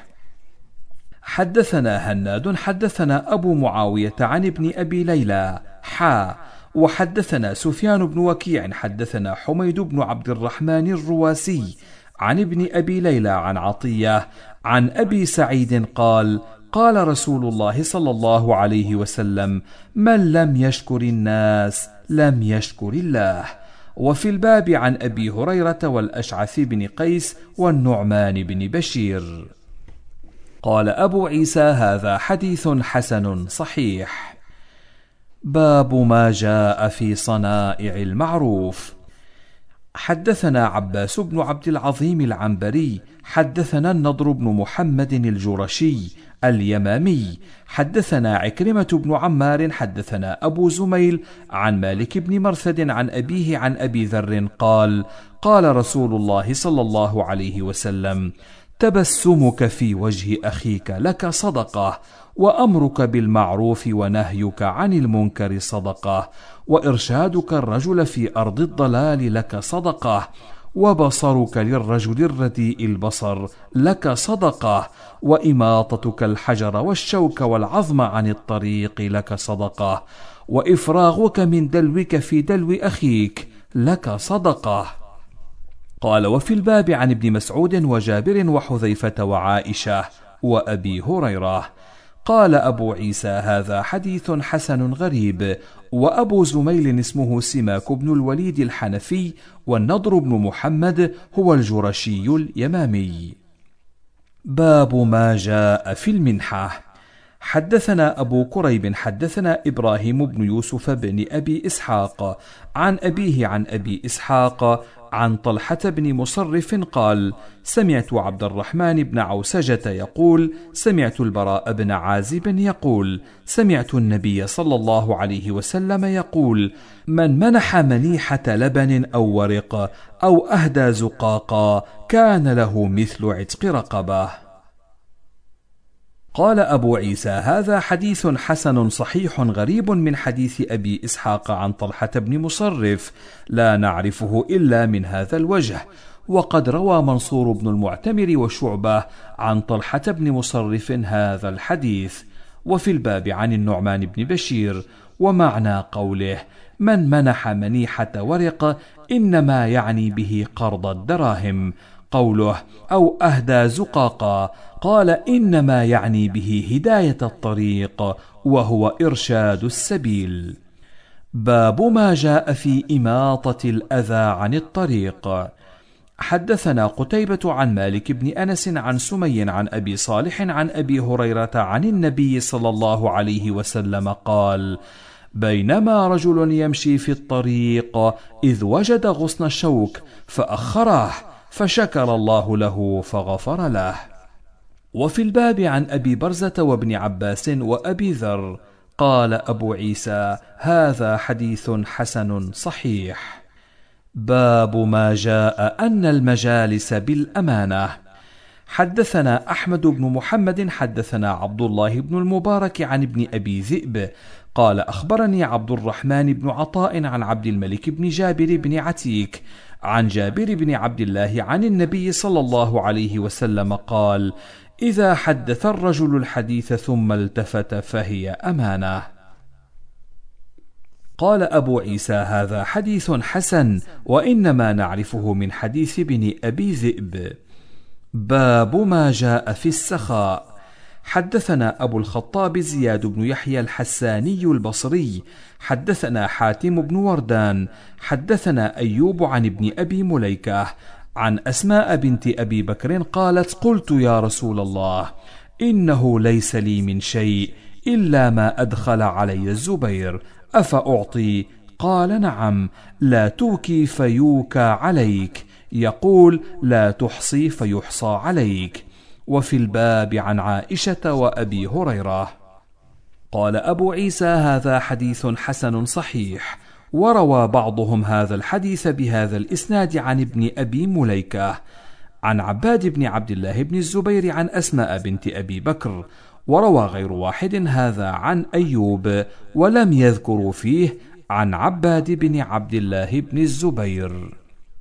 حدثنا هناد حدثنا أبو معاوية عن ابن أبي ليلى حا وحدثنا سفيان بن وكيع حدثنا حميد بن عبد الرحمن الرواسي عن ابن أبي ليلى عن عطية عن أبي سعيد قال: قال رسول الله صلى الله عليه وسلم: من لم يشكر الناس لم يشكر الله. وفي الباب عن أبي هريرة والأشعث بن قيس والنعمان بن بشير. قال أبو عيسى: هذا حديث حسن صحيح. باب ما جاء في صنائع المعروف. حدثنا عباس بن عبد العظيم العنبري حدثنا النضر بن محمد الجرشي اليمامي حدثنا عكرمة بن عمار حدثنا أبو زميل عن مالك بن مرثد عن أبيه عن أبي ذر قال: قال رسول الله صلى الله عليه وسلم: تبسمك في وجه أخيك لك صدقة، وأمرك بالمعروف ونهيك عن المنكر صدقة، وإرشادك الرجل في أرض الضلال لك صدقة، وبصرك للرجل الرديء البصر لك صدقة، وإماطتك الحجر والشوك والعظم عن الطريق لك صدقة، وإفراغك من دلوك في دلو أخيك لك صدقة. قال: وفي الباب عن ابن مسعود وجابر وحذيفة وعائشة وأبي هريرة. قال أبو عيسى: هذا حديث حسن غريب. وأبو زميل اسمه سماك بن الوليد الحنفي، والنضر بن محمد هو الجرشي اليمامي. باب ما جاء في المنحة. حدثنا أبو كريب حدثنا إبراهيم بن يوسف بن أبي إسحاق عن أبيه عن أبي إسحاق عن طلحة بن مصرف قال: سمعت عبد الرحمن بن عوسجة يقول: سمعت البراء بن عازب يقول: سمعت النبي صلى الله عليه وسلم يقول: من منح منيحة لبن أو ورق أو أهدى زقاقا كان له مثل عتق رقبة. قال أبو عيسى: هذا حديث حسن صحيح غريب من حديث أبي إسحاق عن طلحة بن مصرف، لا نعرفه إلا من هذا الوجه. وقد روى منصور بن المعتمر وشعبة عن طلحة بن مصرف هذا الحديث. وفي الباب عن النعمان بن بشير. ومعنى قوله: من منح منيحة ورق إنما يعني به قرض الدراهم. قوله: أو أهدى زقاقا، قال إنما يعني به هداية الطريق وهو إرشاد السبيل. باب ما جاء في إماطة الأذى عن الطريق. حدثنا قتيبة عن مالك بن أنس عن سمي عن أبي صالح عن أبي هريرة عن النبي صلى الله عليه وسلم قال: بينما رجل يمشي في الطريق إذ وجد غصن الشوك فأخره فشكر الله له فغفر له. وفي الباب عن أبي برزة وابن عباس وأبي ذر. قال أبو عيسى: هذا حديث حسن صحيح. باب ما جاء أن المجالس بالأمانة. حدثنا أحمد بن محمد حدثنا عبد الله بن المبارك عن ابن أبي ذئب قال: أخبرني عبد الرحمن بن عطاء عن عبد الملك بن جابر بن عتيك عن جابر بن عبد الله عن النبي صلى الله عليه وسلم قال: إذا حدث الرجل الحديث ثم التفت فهي أمانة. قال أبو عيسى: هذا حديث حسن، وإنما نعرفه من حديث بن أبي ذئب. باب ما جاء في السخاء. حدثنا أبو الخطاب زياد بن يحيى الحساني البصري حدثنا حاتم بن وردان حدثنا أيوب عن ابن أبي مليكة عن أسماء بنت أبي بكر قالت: قلت يا رسول الله، إنه ليس لي من شيء إلا ما أدخل علي الزبير، أفأعطي؟ قال: نعم، لا توكي فيوكى عليك، يقول: لا تحصي فيحصى عليك. وفي الباب عن عائشة وأبي هريرة. قال أبو عيسى: هذا حديث حسن صحيح. وروى بعضهم هذا الحديث بهذا الإسناد عن ابن أبي مليكة عن عباد بن عبد الله بن الزبير عن أسماء بنت أبي بكر. وروى غير واحد هذا عن أيوب، ولم يذكروا فيه عن عباد بن عبد الله بن الزبير.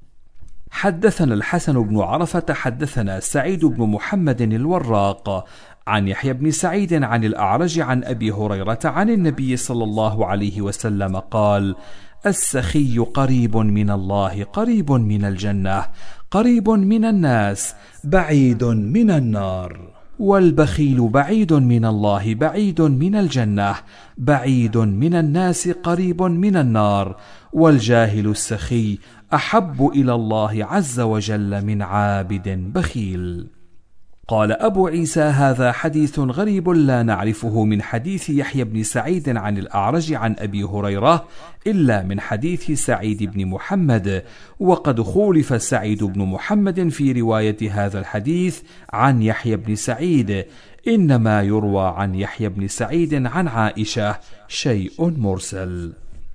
حدثنا الحسن بن عرفة حدثنا سعيد بن محمد الوراق عن يحيى بن سعيد عن الأعرج عن أبي هريرة عن النبي صلى الله عليه وسلم قال: السخي قريب من الله، قريب من الجنة، قريب من الناس، بعيد من النار. والبخيل بعيد من الله، بعيد من الجنة، بعيد من الناس، قريب من النار. والجاهل السخي أحب إلى الله عز وجل من عابد بخيل. قال أبو عيسى: هذا حديث غريب لا نعرفه من حديث يحيى بن سعيد عن الأعرج عن أبي هريرة إلا من حديث سعيد بن محمد. وقد خولف سعيد بن محمد في رواية هذا الحديث عن يحيى بن سعيد، إنما يروى عن يحيى بن سعيد عن عائشة شيء مرسل.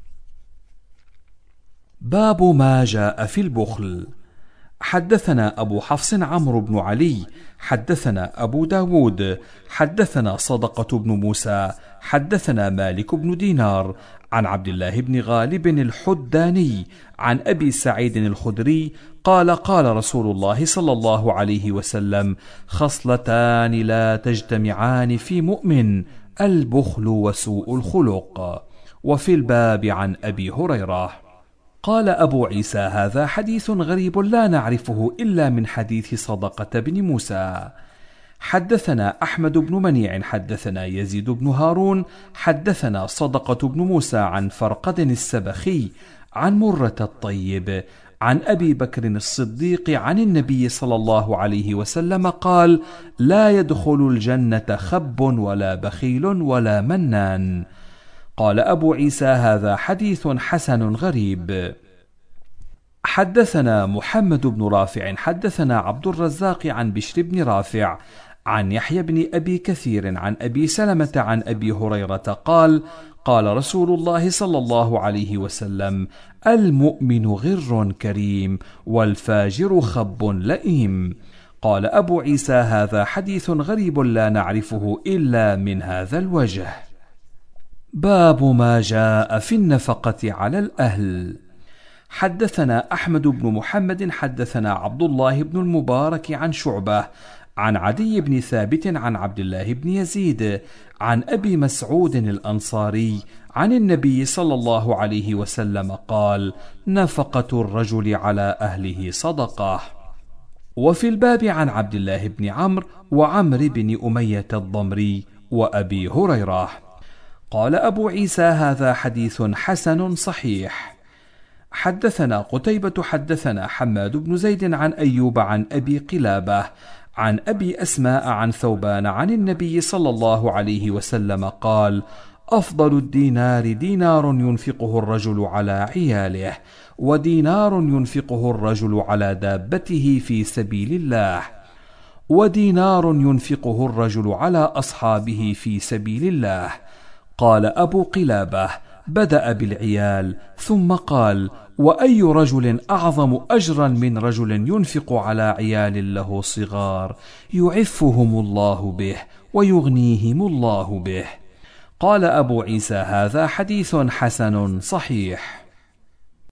باب ما جاء في البخل. حدثنا أبو حفص عمرو بن علي حدثنا أبو داود حدثنا صدقة بن موسى حدثنا مالك بن دينار عن عبد الله بن غالب الحداني عن أبي سعيد الخدري قال: قال رسول الله صلى الله عليه وسلم: خصلتان لا تجتمعان في مؤمن، البخل وسوء الخلق. وفي الباب عن أبي هريرة. قال أبو عيسى: هذا حديث غريب لا نعرفه إلا من حديث صدقة بن موسى. حدثنا أحمد بن منيع حدثنا يزيد بن هارون حدثنا صدقة بن موسى عن فرقد السبخي عن مرة الطيب عن أبي بكر الصديق عن النبي صلى الله عليه وسلم قال: لا يدخل الجنة خب ولا بخيل ولا منان. قال أبو عيسى: هذا حديث حسن غريب. حدثنا محمد بن رافع حدثنا عبد الرزاق عن بشر بن رافع عن يحيى بن أبي كثير عن أبي سلمة عن أبي هريرة قال: قال رسول الله صلى الله عليه وسلم: المؤمن غر كريم والفاجر خب لئيم. قال أبو عيسى: هذا حديث غريب لا نعرفه إلا من هذا الوجه. باب ما جاء في النفقة على الأهل. حدثنا أحمد بن محمد حدثنا عبد الله بن المبارك عن شعبة عن عدي بن ثابت عن عبد الله بن يزيد عن أبي مسعود الأنصاري عن النبي صلى الله عليه وسلم قال: نفقة الرجل على أهله صدقة. وفي الباب عن عبد الله بن عمرو وعمر بن أمية الضمري وأبي هريرة. قال أبو عيسى: هذا حديث حسن صحيح. حدثنا قتيبة حدثنا حماد بن زيد عن أيوب عن أبي قلابة عن أبي أسماء عن ثوبان عن النبي صلى الله عليه وسلم قال: أفضل الدينار دينار ينفقه الرجل على عياله، ودينار ينفقه الرجل على دابته في سبيل الله، ودينار ينفقه الرجل على أصحابه في سبيل الله. قال أبو قلابة: بدأ بالعيال ثم قال: وأي رجل أعظم أجرا من رجل ينفق على عيال له صغار يعفهم الله به ويغنيهم الله به. قال أبو عيسى: هذا حديث حسن صحيح.